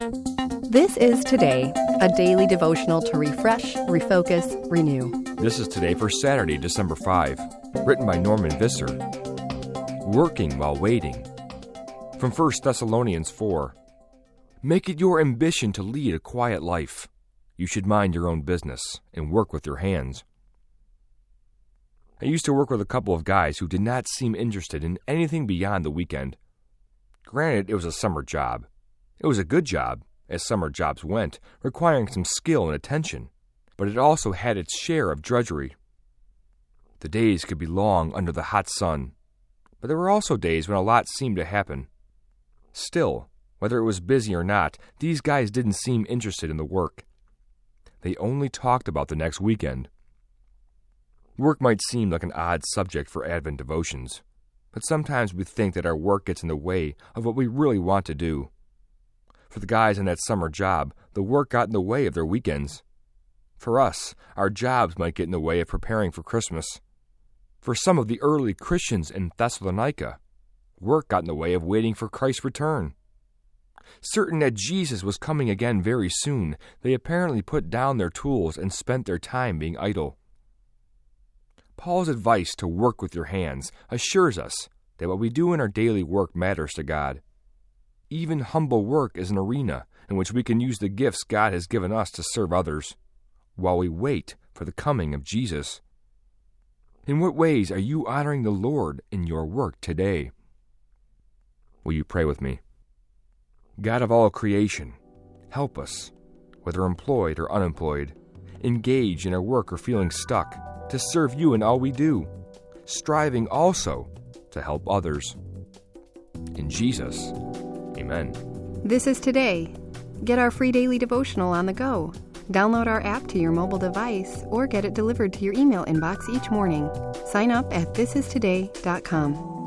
This is Today, a daily devotional to refresh, refocus, renew. This is Today for Saturday, December 5, written by Norman Visser. Working while waiting. From 1 Thessalonians 4. Make it your ambition to lead a quiet life. You should mind your own business and work with your hands. I used to work with a couple of guys who did not seem interested in anything beyond the weekend. Granted, it was a summer job. It was a good job, as summer jobs went, requiring some skill and attention, but it also had its share of drudgery. The days could be long under the hot sun, but there were also days when a lot seemed to happen. Still, whether it was busy or not, these guys didn't seem interested in the work. They only talked about the next weekend. Work might seem like an odd subject for Advent devotions, but sometimes we think that our work gets in the way of what we really want to do. For the guys in that summer job, the work got in the way of their weekends. For us, our jobs might get in the way of preparing for Christmas. For some of the early Christians in Thessalonica, work got in the way of waiting for Christ's return. Certain that Jesus was coming again very soon, they apparently put down their tools and spent their time being idle. Paul's advice to work with your hands assures us that what we do in our daily work matters to God. Even humble work is an arena in which we can use the gifts God has given us to serve others, while we wait for the coming of Jesus. In what ways are you honoring the Lord in your work today? Will you pray with me? God of all creation, help us, whether employed or unemployed, engaged in our work or feeling stuck, to serve you in all we do, striving also to help others. In Jesus, amen. This is Today. Get our free daily devotional on the go. Download our app to your mobile device or get it delivered to your email inbox each morning. Sign up at thisistoday.com.